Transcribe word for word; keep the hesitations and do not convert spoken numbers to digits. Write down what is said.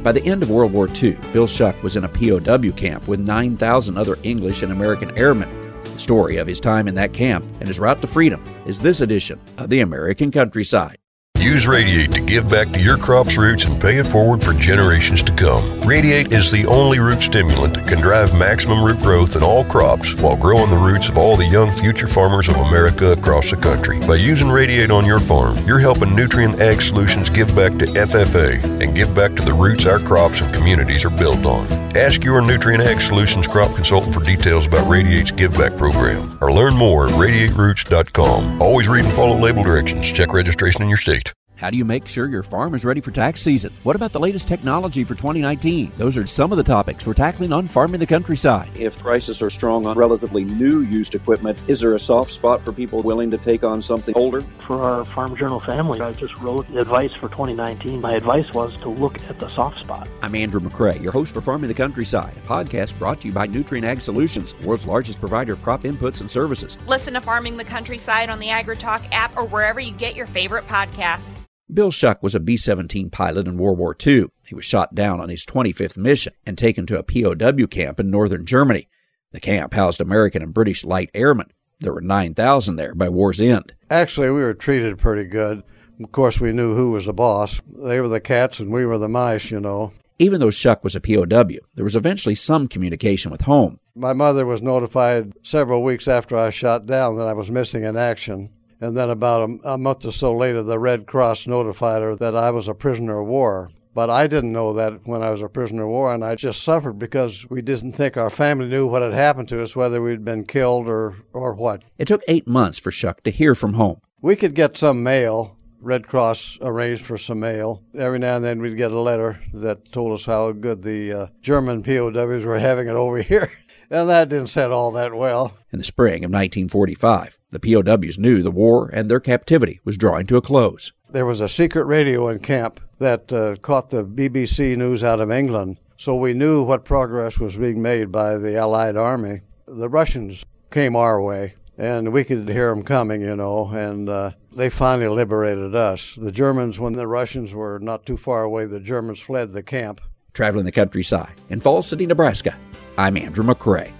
By the end of World War Two, Bill Schuck was in a P O W camp with nine thousand other English and American airmen. The story of his time in that camp and his route to freedom is this edition of the American Countryside. Use Radiate to give back to your crop's roots and pay it forward for generations to come. Radiate is the only root stimulant that can drive maximum root growth in all crops while growing the roots of all the young future farmers of America across the country. By using Radiate on your farm, you're helping Nutrien Ag Solutions give back to F F A and give back to the roots our crops and communities are built on. Ask your Nutrien Ag Solutions crop consultant for details about Radiate's Give Back program or learn more at radiate roots dot com. Always read and follow label directions. Check registration in your state. How do you make sure your farm is ready for tax season? What about the latest technology for twenty nineteen? Those are some of the topics we're tackling on Farming the Countryside. If prices are strong on relatively new used equipment, is there a soft spot for people willing to take on something older? For our Farm Journal family, I just wrote advice for twenty nineteen. My advice was to look at the soft spot. I'm Andrew McCrae, your host for Farming the Countryside, a podcast brought to you by Nutrien Ag Solutions, the world's largest provider of crop inputs and services. Listen to Farming the Countryside on the AgriTalk app or wherever you get your favorite podcast. Bill Schuck was a B seventeen pilot in World War Two. He was shot down on his twenty-fifth mission and taken to a P O W camp in northern Germany. The camp housed American and British light airmen. There were nine thousand there by war's end. Actually, we were treated pretty good. Of course, we knew who was the boss. They were the cats and we were the mice, you know. Even though Schuck was a P O W, there was eventually some communication with home. My mother was notified several weeks after I shot down that I was missing in action. And then about a, a month or so later, the Red Cross notified her that I was a prisoner of war. But I didn't know that when I was a prisoner of war, and I just suffered because we didn't think our family knew what had happened to us, whether we'd been killed or, or what. It took eight months for Schuck to hear from home. We could get some mail. Red Cross arranged for some mail. Every now and then we'd get a letter that told us how good the uh, German P O Ws were having it over here. And that didn't set all that well. In the spring of nineteen forty-five, the P O Ws knew the war and their captivity was drawing to a close. There was a secret radio in camp that uh, caught the B B C news out of England, so we knew what progress was being made by the Allied Army. The Russians came our way, and we could hear them coming, you know, and uh, they finally liberated us. The Germans, when the Russians were not too far away, the Germans fled the camp. Traveling the Countryside in Falls City, Nebraska, I'm Andrew McCrae.